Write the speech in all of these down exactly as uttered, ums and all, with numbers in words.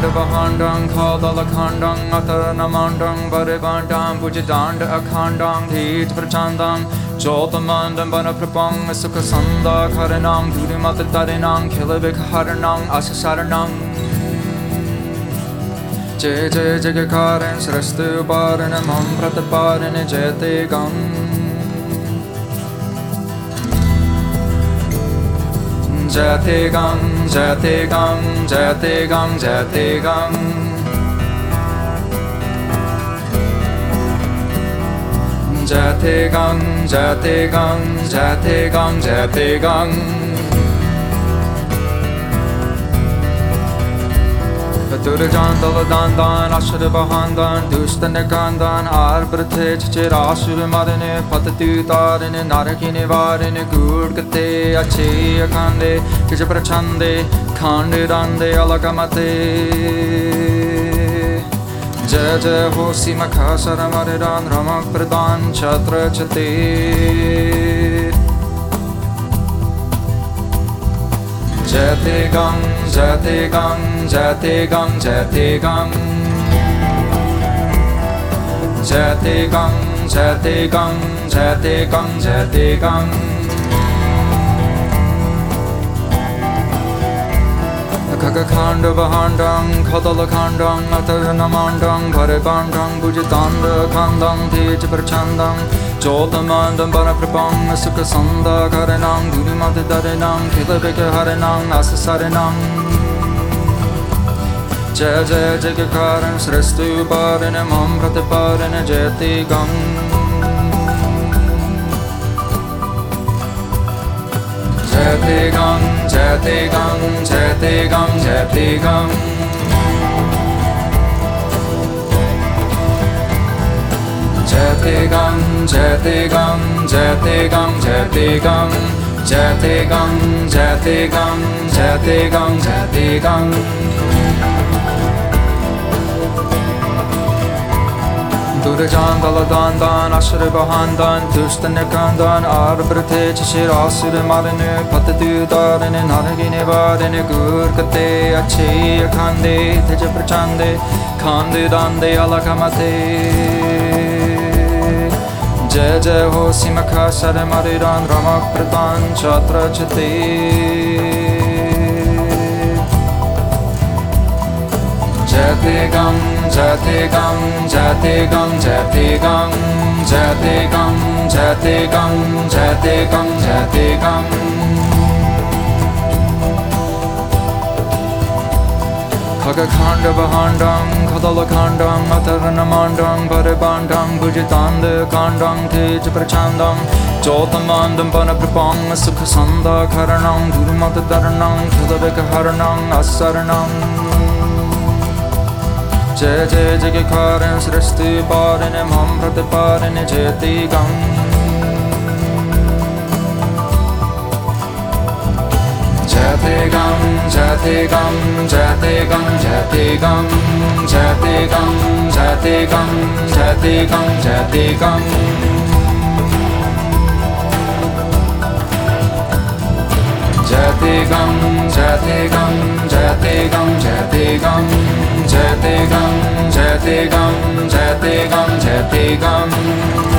Bahandang Kaldalakhandang Ataranamandang Baribandang Bujidanda Akhandang Hit Prachandang Jotamandam Banaprapang Sukasanda Karanang Durimatarinang Kilabik Haranang Asasaranang Jay Jay Jagakaran Srastu Baranamam Prataparan Jete Gang Jate Gang, Jate Gang, Jate Gang, Jate Gang Jate Gang, Jate Gang, Jate Gang, Jate Gang Durjan Daladandan, Ashur Bahandan, Dustanagandan, Arbrate, Chirashur Marine, Patatutarine, Narakini Varine, Gurgate, Ache, Akande, Kijaprachande, Kandidande, Alagamate Jaja Hosi Makasara Maridan, Ramak Pradan, Chatra Chate Jate Gang, Jate Gang, Jate Gang, Jate Gang Jate Gang, Jate Gang, Jate Gang, Jate Gang Kakakanda Bahandang, Kadalakandang, Ataranamandang, Bharibandang, Bujitanda, Kandang, Tejaprachandang Jotamandam Banaprapang, Sukasanda Karanang, Durimatarinang, Kilabika Haranang, Asasarinang Jaya Jaya Jagakaran, Srastu Baranamam Prataparan Jati Gang Jati Gang, Jati Gang, Jati Gang, Jati Gang Jate Gang, Jate Gang, Jate Gang, Jate Gang Jate Gang, Jate Gang, Jate Gang, Jate Gang Durjan Daladandan, Ashur Bahandan, Dustanakandan, Arbrate, Chirasur Marine, Patatudarine, Naragini Varine, Gurkate, Ache, Akande, Tejaprachande, Kandidande, Alakamate Jai Jai Hosi Makasara Maridan, Ramak Pradan, Chatra Chate Jate Gang, Jate Gang, Jate Gang, Jate Gang Jate Gang, Jate Gang, Jate Gang, Jate Gang Kakakanda Bahandang, Kadalakandang, Ataranamandang, Baribandang, Bujitanda, Kandang, Tejaprachandang Jotamandam Banaprapang, Sukasanda Karanang, Durimataranang, Kilabika Haranang, Asaranang Jai Jai Jagakaran, Srastu Baranamam Prataparan Jati Gang Jate Gang, Jate Gang, Jate Gang, Jate Gang Jate Gang, Jate Gang, Jate Gang, Jate Gang Jate Gang, Jate Gang, Jate Gang, Jate Gang Jate Gang, Jate Gang, Jate Gang, Jate Gang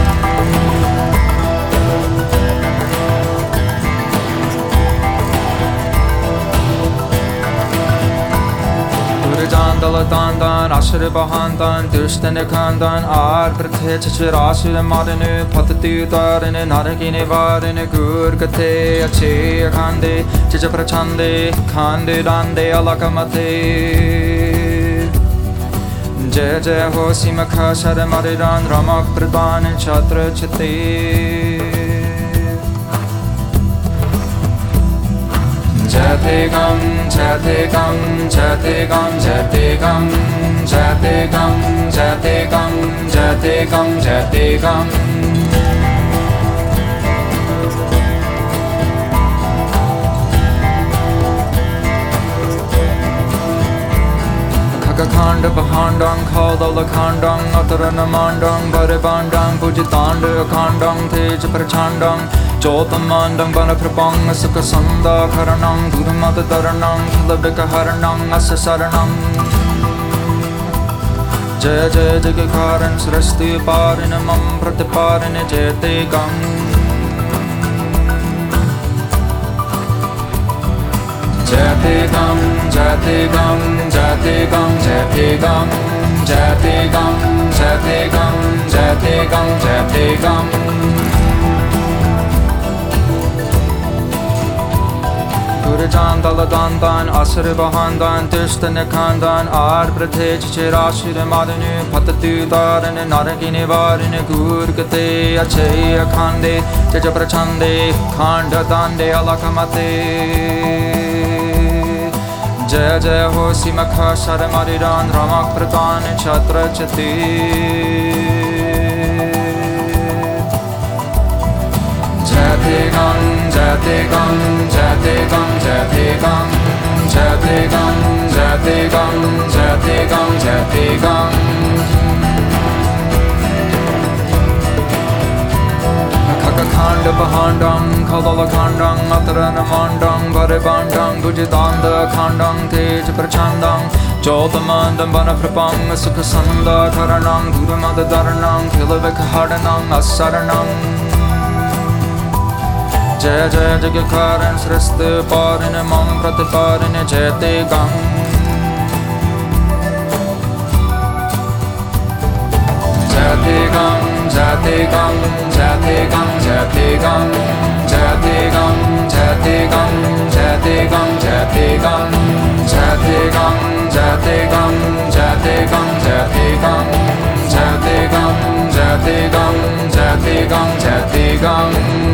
Durjan Daladandan, Ashur Bahandan, Dustanakandan, Arbrate, Chirasur Marine, Patatudarine, Naragini Varine, Gurgate, Ache, Akande, Tejaprachande, Kandidande, Alakamate Jai Jai Hosi Makasara Maridan, Ramak Pradan, Chatra Chate Jate Gang, Jate Gang, Jate Gang, Jate Gang Jate Gang, Jate Gang, Jate Gang, Jate Gang Kakakanda Bahandang, Kaldalakandang, Ataranamandang, Baribandang, Bujitanda, Kandang, Tejaprachandang Jotamandang, Banaprapang, Sukasanda Karanang, Durimataranang, Kilabika Haranang, Asasaranang Jaya Jaya Jagakaran Sarasti Parina Mam Pratiparina Jayate Gang Jayate Gang Jayate Gang Jayate Gang Jayate Gang Jayate Gang Jayate Gang Jayate Gang Jayate Gang Gurjan Daladandan Asır Bahandan Dıştane Kandan Ar Prathe Chirashir Madanu Patatu Darane Naragini Varine Gurgate Ache Akhande Jaja Prachande Khanda Dande Alakamate Jaya Jaya Ho Simakha Sharamariran Ramak Pratan Chatra Chati Jayate Gang Jayate Gang Jayate Gang Jayate Gang Jayate Gang Jayate Gang Jayate Gang Jayate Gang Kaka Khanda Bahandang Kalala Khandang Atarana Mandang Varibandang Gujidanda Khandang Tej Prachandang Jodamandam Bana Prapang Sukhasanda Karanang Gurumada Dharanang Kilavika Hardanang Asaranang Jaya Jaya Jagakaran Sarasti Parina Mam Pratiparina Jayate Gang Jayate Gang Jayate Gang Jayate Gang Jayate Gang Jayate Gang Jayate Gang Jayate Gang Jayate Gang Jayate Gang Jayate Gang Jayate Gang Jayate Gang Jayate Gang Jayate Gang Jayate Gang Jayate Gang